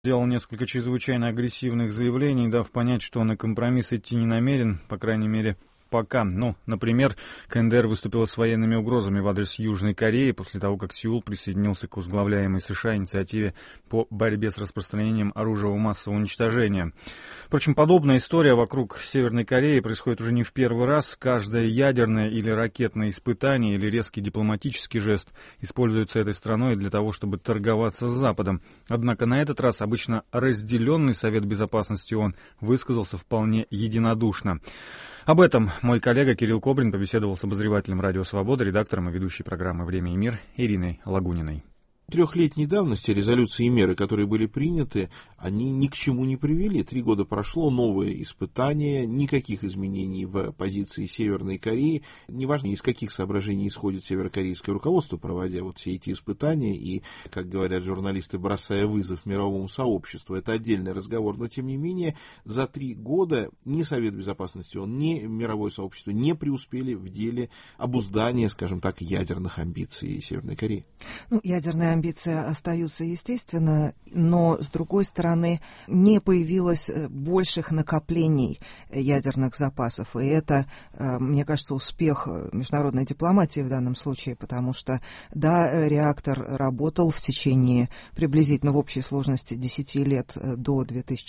Сделал несколько чрезвычайно агрессивных заявлений, дав понять, что он на компромисс идти не намерен, по крайней мере, пока. Например, КНДР выступила с военными угрозами в адрес Южной Кореи после того, как Сеул присоединился к возглавляемой США инициативе по борьбе с распространением оружия массового уничтожения. Впрочем, подобная история вокруг Северной Кореи происходит уже не в первый раз. Каждое ядерное или ракетное испытание или резкий дипломатический жест используется этой страной для того, чтобы торговаться с Западом. Однако на этот раз обычно разделенный Совет Безопасности ООН высказался вполне единодушно. Об этом мой коллега Кирилл Кобрин побеседовал с обозревателем «Радио Свобода», редактором и ведущей программы «Время и мир» Ириной Лагуниной. Трехлетней давности резолюции и меры, которые были приняты, они ни к чему не привели. 3 года прошло, новые испытания, никаких изменений в позиции Северной Кореи. Неважно, из каких соображений исходит северокорейское руководство, проводя все эти испытания и, как говорят журналисты, бросая вызов мировому сообществу. Это отдельный разговор, но тем не менее за 3 года ни Совет Безопасности ООН, ни мировое сообщество не преуспели в деле обуздания, скажем так, ядерных амбиций Северной Кореи. Ядерные амбиции остаются, естественно, но, с другой стороны, не появилось больших накоплений ядерных запасов. И это, мне кажется, успех международной дипломатии в данном случае, потому что, да, реактор работал в течение приблизительно в общей сложности 10 лет до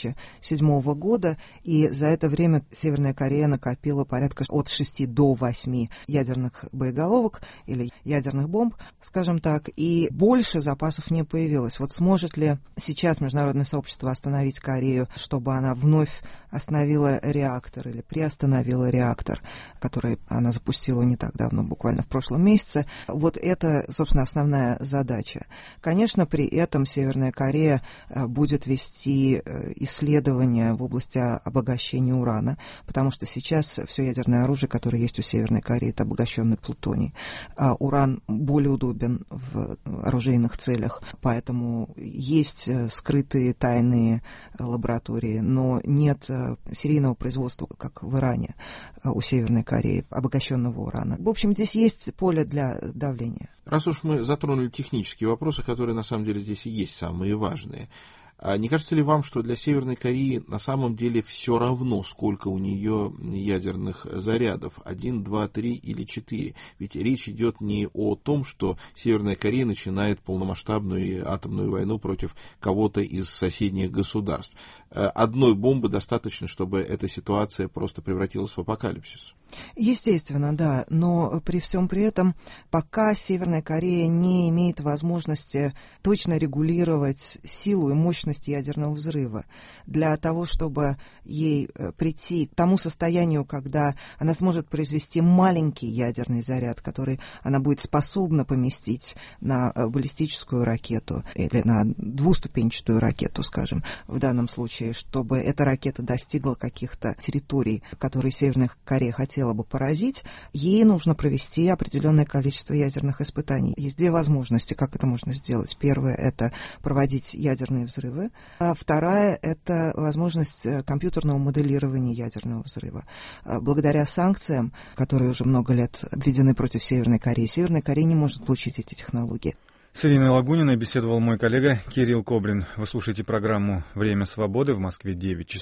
2007 года, и за это время Северная Корея накопила порядка от 6 до 8 ядерных боеголовок или ядерных бомб, скажем так, и больше запасов не появилось. Вот сможет ли сейчас международное сообщество остановить Корею, чтобы она вновь остановила реактор или приостановила реактор, который она запустила не так давно, буквально в прошлом месяце? Вот это, собственно, основная задача. Конечно, при этом Северная Корея будет вести исследования в области обогащения урана, потому что сейчас все ядерное оружие, которое есть у Северной Кореи, это обогащенный плутоний. А уран более удобен в оружейных целях, поэтому есть скрытые тайные лаборатории, но нет серийного производства, как в Иране, у Северной Кореи, обогащенного урана. В общем, здесь есть поле для давления. Раз уж мы затронули технические вопросы, которые на самом деле здесь и есть самые важные, а не кажется ли вам, что для Северной Кореи на самом деле все равно, сколько у нее ядерных зарядов? 1, 2, 3 или 4? Ведь речь идет не о том, что Северная Корея начинает полномасштабную атомную войну против кого-то из соседних государств. Одной бомбы достаточно, чтобы эта ситуация просто превратилась в апокалипсис. Естественно, да, но при всем при этом пока Северная Корея не имеет возможности точно регулировать силу и мощность ядерного взрыва. Для того, чтобы ей прийти к тому состоянию, когда она сможет произвести маленький ядерный заряд, который она будет способна поместить на баллистическую ракету или на двуступенчатую ракету, скажем, в данном случае, чтобы эта ракета достигла каких-то территорий, которые Северная Корея хотела бы поразить, ей нужно провести определенное количество ядерных испытаний. Есть 2 возможности, как это можно сделать. Первая — это проводить ядерные взрывы, а вторая — это возможность компьютерного моделирования ядерного взрыва. Благодаря санкциям, которые уже много лет введены против Северной Кореи, Северная Корея не может получить эти технологии. С Ириной Лагуниной беседовал мой коллега Кирилл Кобрин. Вы слушаете программу «Время свободы», в Москве 9 часов.